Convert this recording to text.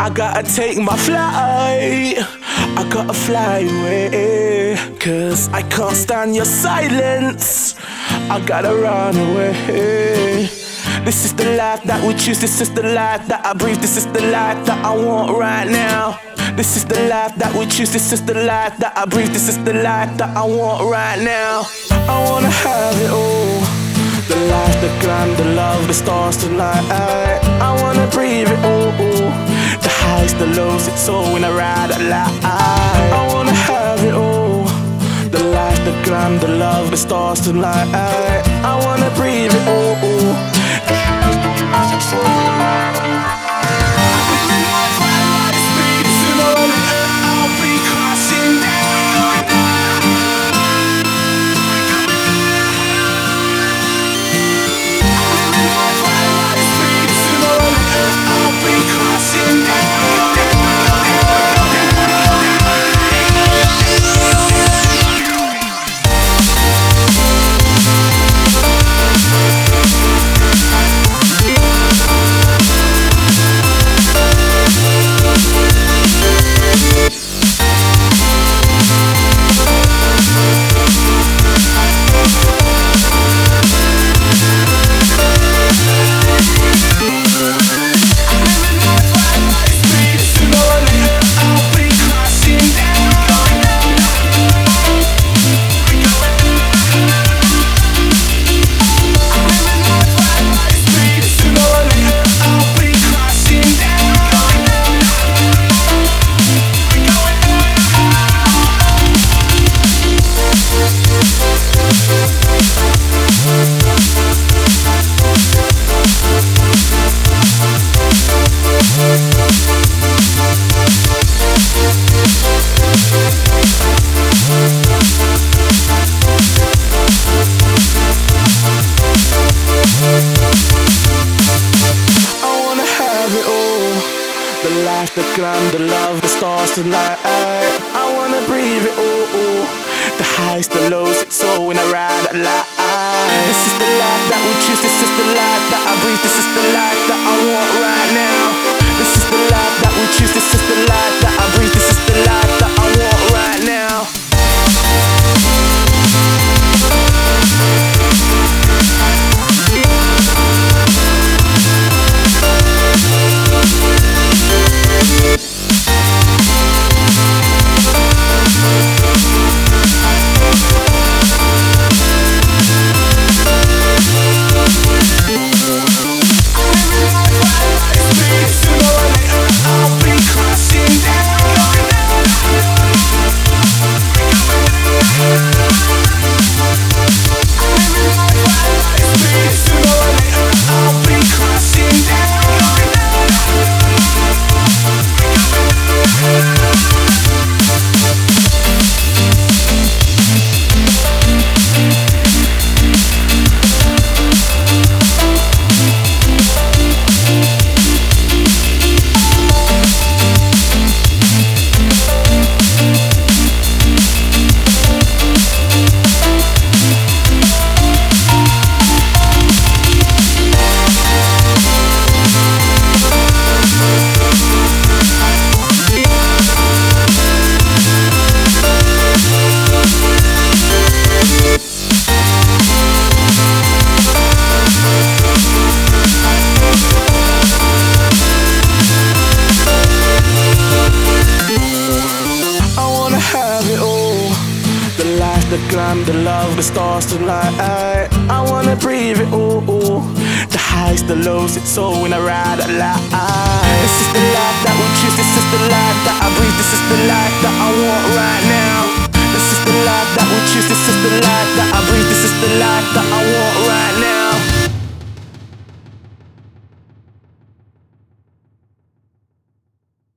I gotta take my flight, I gotta fly away, 'cause I can't stand your silence, I gotta run away. This is the life that we choose, this is the life that I breathe, this is the life that I want right now. This is the life that we choose, this is the life that I breathe, this is the life that I want right now. I wanna have it all, the life, the glam, the love, the stars tonight. I wanna breathe it all, the highs, the lows, it's all when I ride a lie. I wanna have it all, the life, the glam, the love, the stars tonight. I wanna breathe it all, the highs, the lows, it's all when I ride a lie. The glam, the love, the stars tonight. I wanna breathe it all, the highs, the lows, it's all when I ride a lie. This is the life that we choose, this is the life that I breathe, this is the life that I want right now. This is the life that we choose, this is the life that I breathe, this is the life that I want right now. The glam, the love, the stars tonight. I wanna breathe it all, the highs, the lows, it's all when I ride a lie. This is the life.